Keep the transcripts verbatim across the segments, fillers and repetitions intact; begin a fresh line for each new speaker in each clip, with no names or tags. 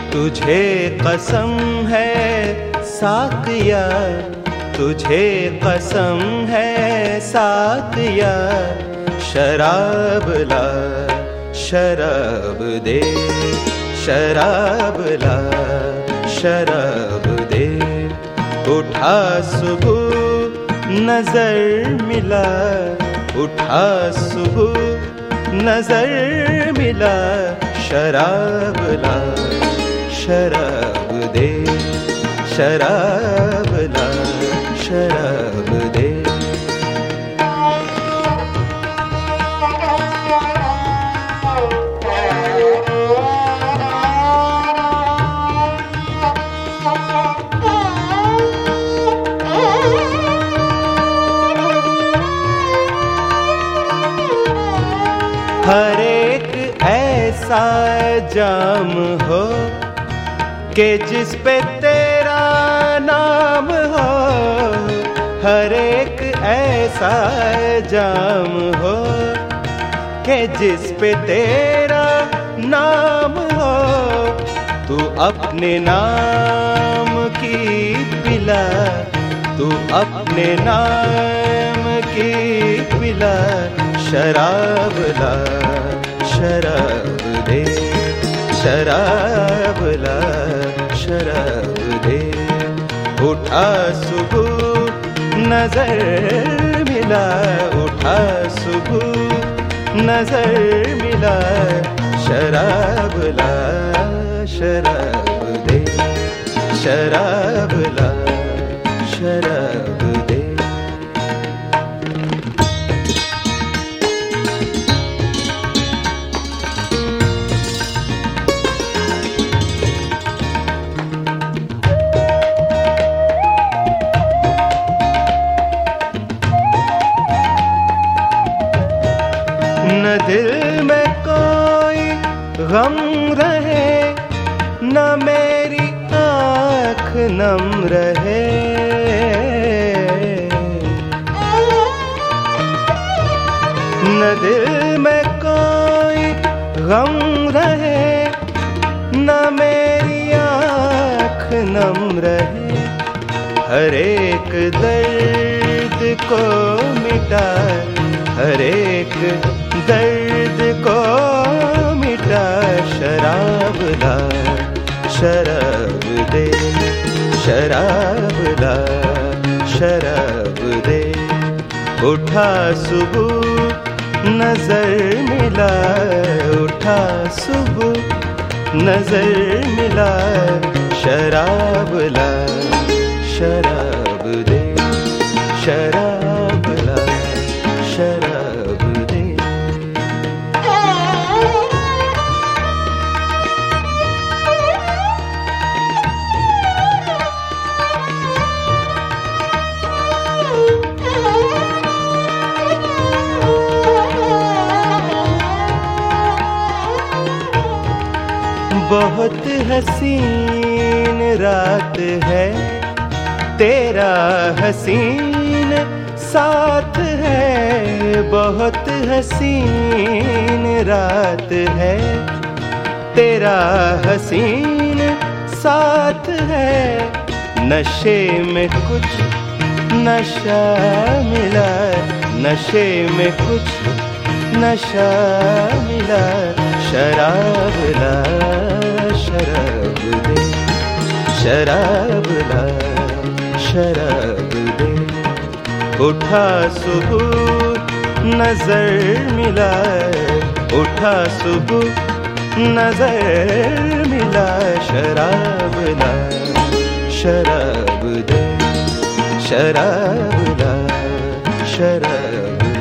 तुझे कसम है साकिया, तुझे कसम है साकिया, शराब ला शराब दे, शराब ला शराब दे। उठा सुबह नजर मिला, उठा सुबह नजर मिला, शराब ला शराब दे, शराब ला शराब दे। हर एक ऐसा जाम हो कि जिस पे तेरा नाम हो, हर एक ऐसा जाम हो कि जिस पे तेरा नाम हो। तू अपने नाम की पिला, तू अपने नाम की पिला, शराब ला शराब दे, शराब ला शराब दे। उठा सुबह नजर मिला, उठा सुबह नजर मिला, शराब ला शराब दे, शराब ला शराब दे। न दिल में कोई गम रहे, न मेरी आँख नम रहे। न दिल में कोई गम रहे, न मेरी आँख नम रहे। हर एक दर्द को मिटा, हर एक दर्द को मिटा, शराब ला शराब दे, शराब ला शराब दे। उठा सुबह नजर मिला, उठा सुबह नजर मिला, शराब ला शराब दे, शराब ला शराब दे। बहुत हसीन रात है, तेरा हसीन साथ है। बहुत हसीन रात है, तेरा हसीन साथ है। नशे में कुछ नशा मिला, नशे में कुछ नशा मिला, शराब ला शराब दे, शराब ला शराब दे। उठा सुबह नजर मिला, उठा सुबह नजर मिला, शराब ला शराब दे, शराब ला शराब दे।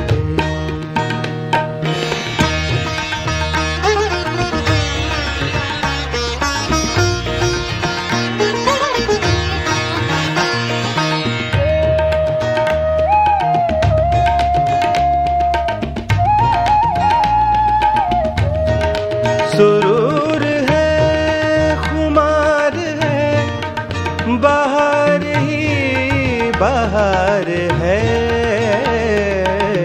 सुरूर है, खुमार है, बाहर ही बाहर है।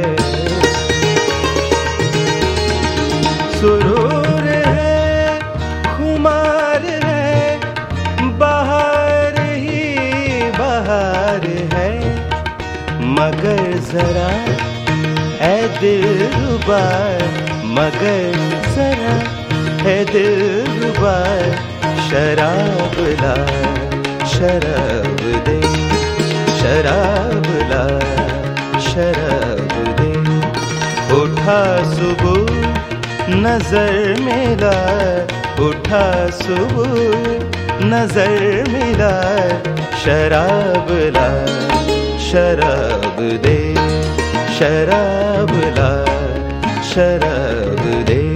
जरा ऐ दिलरुबा, मगर जरा ऐ दिलरुबा, शराब ला शराब दे, शराब ला शराब दे। उठा सुबह नजर मिला, उठा सुबह नजर मिला, शराब ला शराब दे, शराब ला शराब दे।